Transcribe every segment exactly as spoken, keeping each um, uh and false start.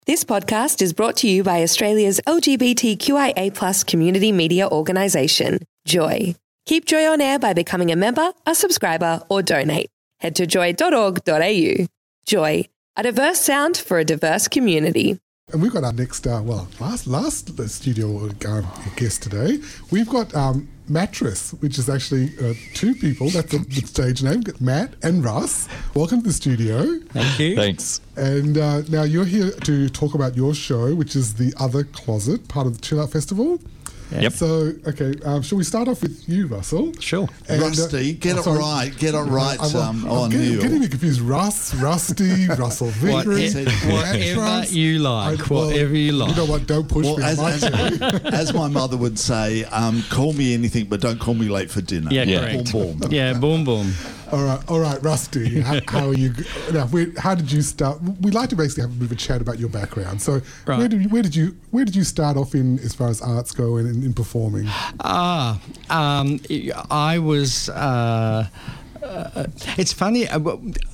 This podcast is brought to you by Australia's L G B T Q I A plus community media organisation, Joy. Keep Joy on air by becoming a member, a subscriber, or donate. Head to joy dot org dot a u. Joy, a diverse sound for a diverse community. And we've got our next, uh, well, last last studio uh, guest today. We've got um, Mattress, which is actually uh, two people. That's the, the stage name, Matt and Russ. Welcome to the studio. Thank you. Thanks. And uh, now you're here to talk about your show, which is The Other Closet, part of the Chill Out Festival. Yep. So, okay, um, shall we start off with you, Russell? Sure. And, uh, Rusty, get oh, it sorry. right, get it right. I'm, um, I'm oh, getting, Neil. getting me confused. Russ, Rusty, Russell Vickery, Whatever Mattress. you like, I- well, whatever you like. You know what? Don't push Well, me. as, my as, chair. as my mother would say, um, call me anything, but don't call me late for dinner. Yeah, Yeah. correct. Boom, boom. Yeah, boom, boom. All right, all right, Rusty. How, how are you? Now, where, how did you start? We'd like to basically have a bit of a chat about your background. So, Right. where did you, where did you where did you start off in as far as arts go and in, in performing? Ah, um, I was. Uh, uh, it's funny. I,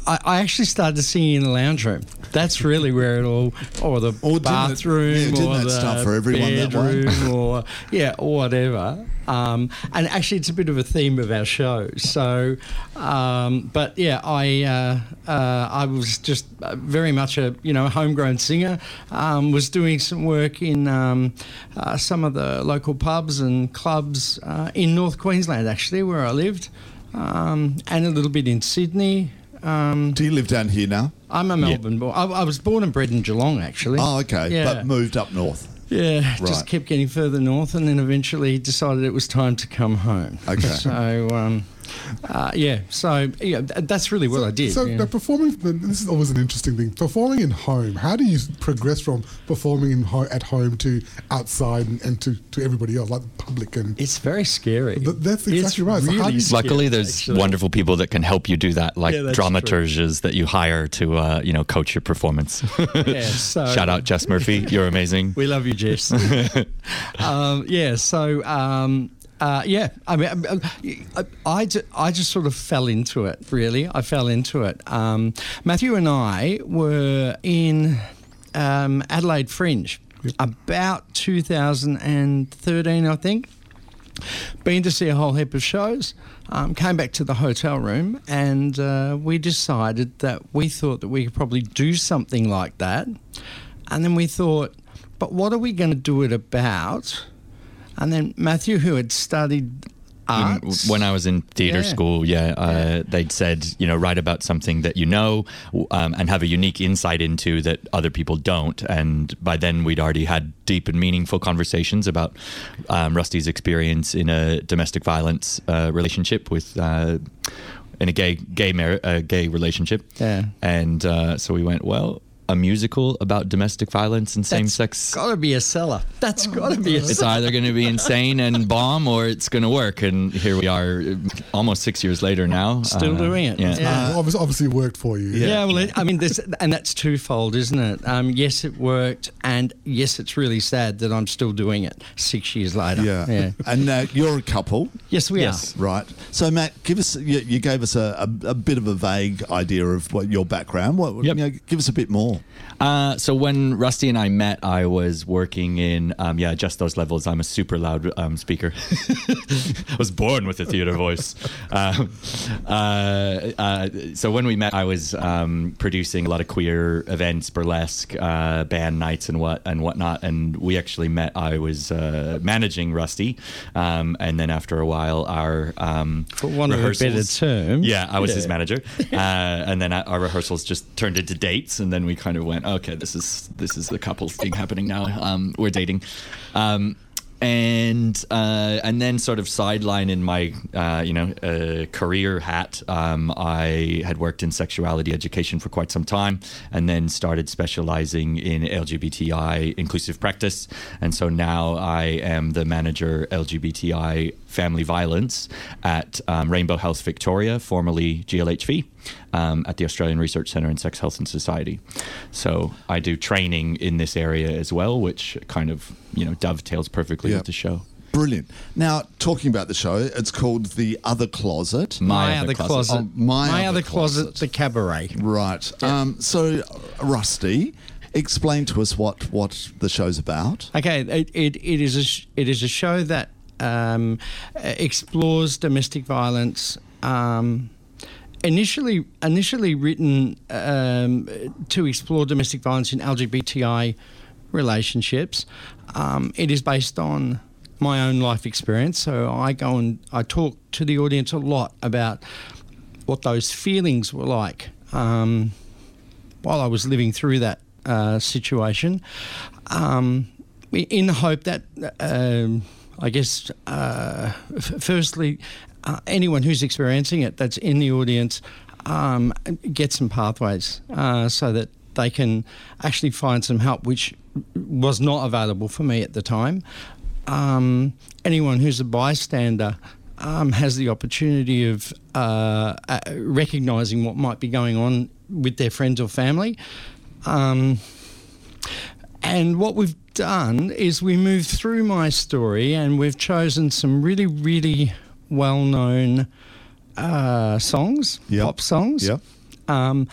I actually started singing in the lounge room. That's really where it all, or the Or didn't it- bathroom, yeah, didn't or that the start for everyone that way? bedroom, or yeah, or whatever. Um, and actually, it's a bit of a theme of our show. So, um, but yeah, I uh, uh, I was just very much a you know homegrown singer. Um, was doing some work in um, uh, some of the local pubs and clubs uh, in North Queensland, actually, where I lived, um, and a little bit in Sydney. Um, Do you live down here now? I'm a Melbourne boy. I, I was born and bred in Geelong, actually. Oh, okay. Yeah. But moved up north. Yeah, Right. just kept getting further north, and then eventually decided it was time to come home. Okay. So, um, uh, yeah, so yeah, th- that's really what I did. So, yeah. now performing. This is always an interesting thing. Performing in home. How do you progress from performing in ho- at home to outside and, and to, to everybody else, like the public and? It's very scary. Th- that's exactly It's right. So how really do you- scary, Luckily, there's actually. wonderful people that can help you do that, like Yeah, that's dramaturges that you hire to, uh, you know, coach your performance. Yeah, so Shout out Jess Murphy, you're amazing. we love you, Jess. um, yeah, so. Um, Uh, yeah, I mean, I, I, ju- I just sort of fell into it, really. I fell into it. Um, Matthew and I were in um, Adelaide Fringe about two thousand thirteen, I think. Been to see a whole heap of shows, um, came back to the hotel room, and uh, we decided that we thought that we could probably do something like that. And then we thought, but what are we going to do it about? And then Matthew, who had studied arts. When I was in theatre Yeah. school, yeah, uh, Yeah. they'd said, you know, write about something that you know um, and have a unique insight into that other people don't. And by then we'd already had deep and meaningful conversations about um, Rusty's experience in a domestic violence uh, relationship with... Uh, in a gay gay mar- uh, gay relationship. Yeah. And uh, so we went, well, a musical about domestic violence and same-sex. Got to be a seller. That's got to be a It's seller. either going to be insane and bomb, or it's going to work. And here we are, almost six years later now, Still Uh, doing it. Yeah. Yeah. Uh, obviously, obviously, it worked for you. Yeah, well, it, I mean, this, and that's twofold, isn't it? Um, yes, it worked, and yes, it's really sad that I'm still doing it six years later. Yeah. yeah. And uh, you're a couple, Yes, we Yes. right? So, Matt, give us. You, you gave us a, a, a bit of a vague idea of what your background. What? Yep. You know, give us a bit more. Uh, so when Rusty and I met, I was working in, um, yeah, just those levels. I'm a super loud um, speaker. I was born with a theatre voice. Um, uh, uh, so when we met, I was um, producing a lot of queer events, burlesque, uh, band nights and what and whatnot. And we actually met. I was uh, managing Rusty, um, and then after a while, our um, For want of a better rehearsals- term. Yeah, I was Yeah. his manager, uh, and then our rehearsals just turned into dates, and then we kind of went, okay, this is this is the couple thing happening now. Um, we're dating. Um, and uh, and then sort of sideline in my uh, you know uh, career hat, um, I had worked in sexuality education for quite some time, and then started specializing in L G B T I inclusive practice, and so now I am the manager L G B T I family violence at um, Rainbow Health Victoria, formerly G L H V. Um, at the Australian Research Centre in Sex Health and Society. So I do training in this area as well, which kind of, you know, dovetails perfectly Yeah. with the show. Brilliant. Now, talking about the show, it's called The Other Closet. My, other closet. Oh, my my other other closet, closet. the cabaret. Right. Um, so, Rusty, explain to us what, what the show's about. Okay, it, it, it is a sh- it is a show that um, explores domestic violence. Um, initially, initially written um, to explore domestic violence in L G B T I relationships. Um, it is based on my own life experience, so I go and I talk to the audience a lot about what those feelings were like um, while I was living through that uh, situation, um, in the hope that, um, I guess, uh, f- firstly, uh, anyone who's experiencing it that's in the audience um, get some pathways uh, so that they can actually find some help, which was not available for me at the time. Um, anyone who's a bystander um, has the opportunity of uh, uh, recognising what might be going on with their friends or family. Um, and what we've done is we moved through my story and we've chosen some really, really well-known uh, songs, Yep. pop songs. Yep. Um,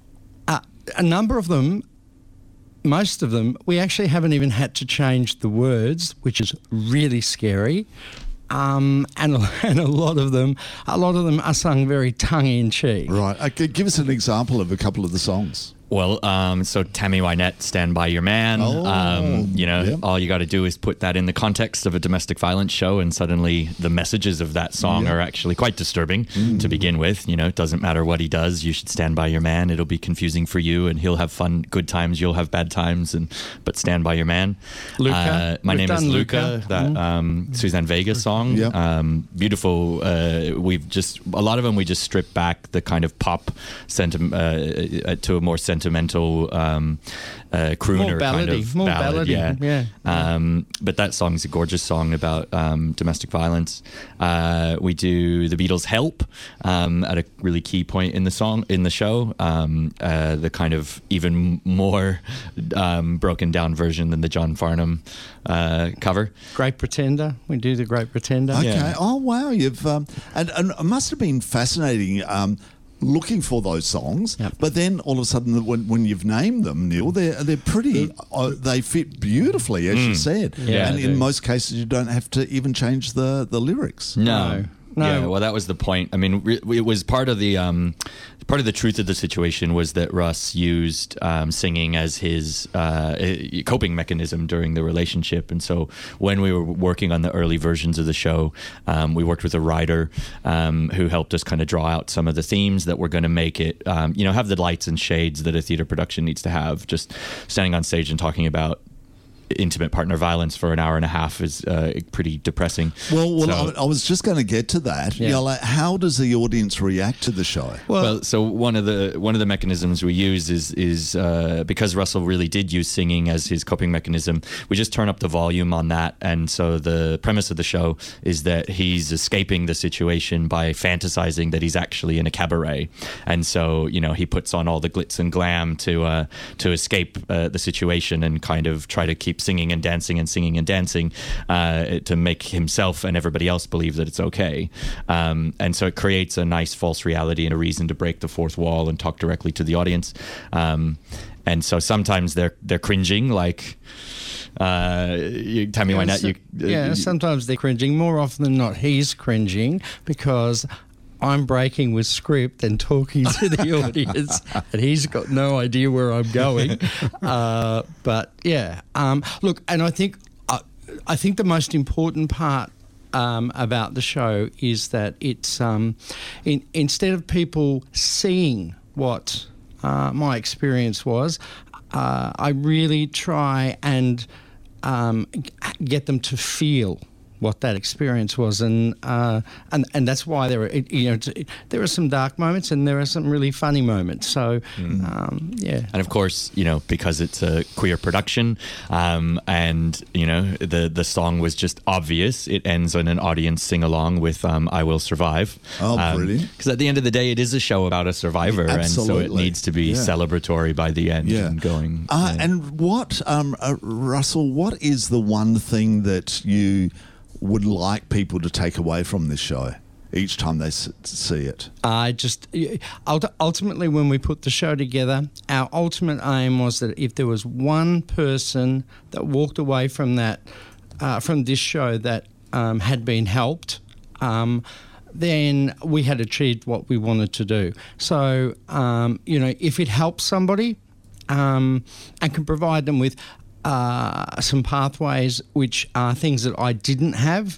uh, a number of them, most of them, we actually haven't even had to change the words, which is really scary. Um, and, and a lot of them, a lot of them are sung very tongue-in-cheek. Right. Okay, give us an example of a couple of the songs. Well, um, so Tammy Wynette, Stand By Your Man. Oh, um, you know, yeah. all you got to do is put that in the context of a domestic violence show, and suddenly the messages of that song Yeah. are actually quite disturbing Mm. to begin with. You know, it doesn't matter what he does. You should stand by your man. It'll be confusing for you, and he'll have fun, good times. You'll have bad times, and but stand by your man. Luca. Uh, my We've name is done Luca. Luca. That um, Suzanne Vega song. Yeah. Um, beautiful. Uh, we've just a lot of them. We just strip back the kind of pop sentiment uh, to a more sentimental. Um, uh, crooner More kind ballady, of more ballad, ballady, yeah. yeah. Um, but that song's a gorgeous song about um, domestic violence. Uh, we do the Beatles' "Help" um, at a really key point in the song in the show. Um, uh, the kind of even more um, broken down version than the John Farnham uh, cover. Great Pretender. We do the Great Pretender. Okay. Yeah. Oh, wow. You've um, and, and it must have been fascinating um, looking for those songs. Yep. But then all of a sudden, when, when you've named them, Neil, they're they're pretty. Uh, they fit beautifully, as you said. Yeah, and they in do. most cases, you don't have to even change the the lyrics. No. No. Yeah, well, that was the point. I mean, re- it was part of the um, part of the truth of the situation was that Russ used um, singing as his uh, coping mechanism during the relationship, and so when we were working on the early versions of the show, um, we worked with a writer um, who helped us kind of draw out some of the themes that were going to make it, um, you know, have the lights and shades that a theater production needs to have. Just standing on stage and talking about intimate partner violence for an hour and a half is uh, pretty depressing. Well, well, So- I, I was just going to get to that. Yeah. You know, like, how does the audience react to the show? Well, so one of the one of the mechanisms we use is is uh, because Russell really did use singing as his coping mechanism. We just turn up the volume on that, and so the premise of the show is that he's escaping the situation by fantasizing that he's actually in a cabaret, and so you know he puts on all the glitz and glam to uh, to escape uh, the situation and kind of try to keep singing and dancing and singing and dancing uh, to make himself and everybody else believe that it's okay. Um, and so it creates a nice false reality and a reason to break the fourth wall and talk directly to the audience. Um, and so sometimes they're they're cringing, like uh, you, Tammy Yeah, Wynette. so- You, uh, yeah, you- sometimes they're cringing. More often than not, he's cringing because I'm breaking with script and talking to the audience, and he's got no idea where I'm going. Uh, but yeah, um, look, and I think uh, I think the most important part um, about the show is that it's um, in, instead of people seeing what uh, my experience was, uh, I really try and um, g- get them to feel what that experience was, and uh, and and that's why there are you know t- there are some dark moments and there are some really funny moments. So um, yeah, And of course, you know, because it's a queer production, um, and you know, the the song was just obvious. It ends on an audience sing along with um, "I Will Survive." Oh, brilliant. Because at the end of the day, it is a show about a survivor, and so it Absolutely. needs to be Yeah. celebratory by the end Yeah. and going. Uh, yeah. And what, um, uh, Russell, what is the one thing that you would like people to take away from this show? each time they s- see it? I just ult- ultimately, when we put the show together, our ultimate aim was that if there was one person that walked away from that, uh, from this show that um, had been helped, um, then we had achieved what we wanted to do. So, um, you know, if it helps somebody um, and can provide them with uh, some pathways, which are things that I didn't have,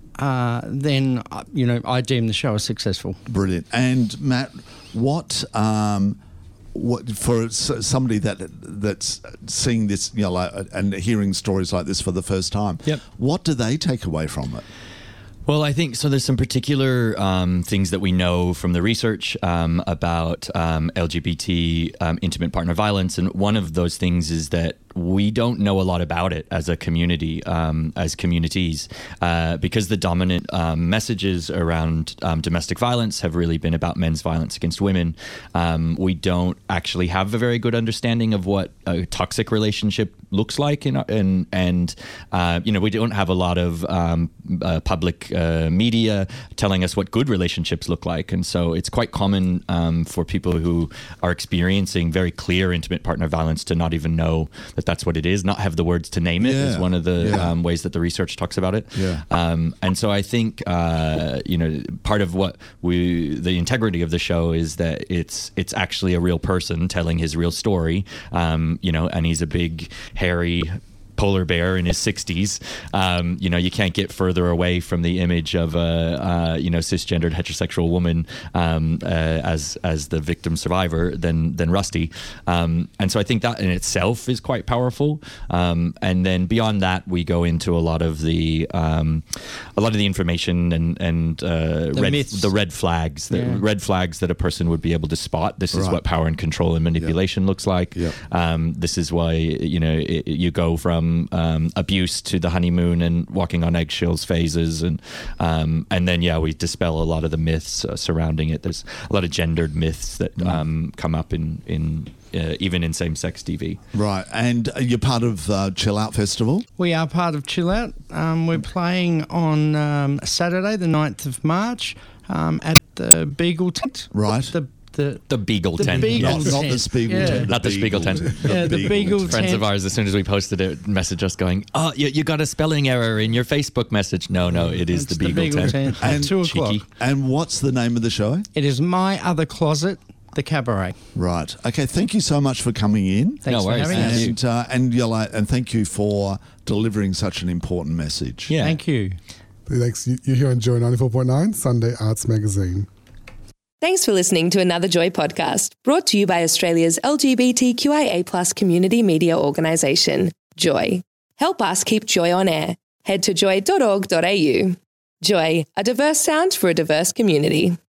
Uh, then, uh, you know, I deem the show as successful. Brilliant. And Matt, what um, what for s- somebody that that's seeing this, you know, like, and hearing stories like this for the first time, Yep. what do they take away from it? Well, I think so. There's some particular um, things that we know from the research um, about um, L G B T um, intimate partner violence, and one of those things is that we don't know a lot about it as a community, um, as communities, uh, because the dominant um, messages around um, domestic violence have really been about men's violence against women. Um, we don't actually have a very good understanding of what a toxic relationship looks like, in, in, and uh, you know, we don't have a lot of um, uh, public uh, media telling us what good relationships look like, and so it's quite common um, for people who are experiencing very clear intimate partner violence to not even know that that's what it is, not have the words to name it. Yeah. Is one of the Yeah. um, ways that the research talks about it. Yeah. Um, and so I think uh, you know, part of what we, the integrity of the show is that it's it's actually a real person telling his real story. Um, you know, and he's a big, hairy polar bear in his sixties. Um, you know, you can't get further away from the image of a uh, you know, cisgendered heterosexual woman um, uh, as as the victim survivor than than Rusty. Um, and so I think that in itself is quite powerful. Um, and then beyond that, we go into a lot of the um, a lot of the information and and uh, The red myths. the red flags, the Yeah. red flags that a person would be able to spot. This is Right. what power and control and manipulation looks like. Yep. Um, this is why, you know, it, you go from um, abuse to the honeymoon and walking on eggshells phases, and um, and then yeah, we dispel a lot of the myths uh, surrounding it. There's a lot of gendered myths that um, come up in in uh, even in same-sex T V. Right. And you're part of uh, Chill Out Festival? We are part of Chill Out. Um, we're playing on um, Saturday, the ninth of March, um, at the Beagle Tent. Right. The the The Beagle The tent. Beagle Not, yes. not the Spiegel Yeah. tent. Not the Spiegel tent. Yeah, the Beagle Friends tent. of ours, as soon as we posted it, messaged us going, "Oh, you, you got a spelling error in your Facebook message." No, no, it is It's the Beagle, tent. at And two cheeky. o'clock. And what's the name of the show? It is My Other Closet, the cabaret. Right. Okay. Thank you so much for coming in. Thanks No for worries. having us. Thank you. And uh, and you're like, and thank you for delivering such an important message. Yeah. Thank you. Thanks. You- You're here on Joy ninety-four point nine, Sunday Arts Magazine. Thanks for listening to another Joy podcast, brought to you by Australia's L G B T Q I A plus community media organisation, Joy. Help us keep Joy on air. Head to joy dot org dot a u. Joy, a diverse sound for a diverse community.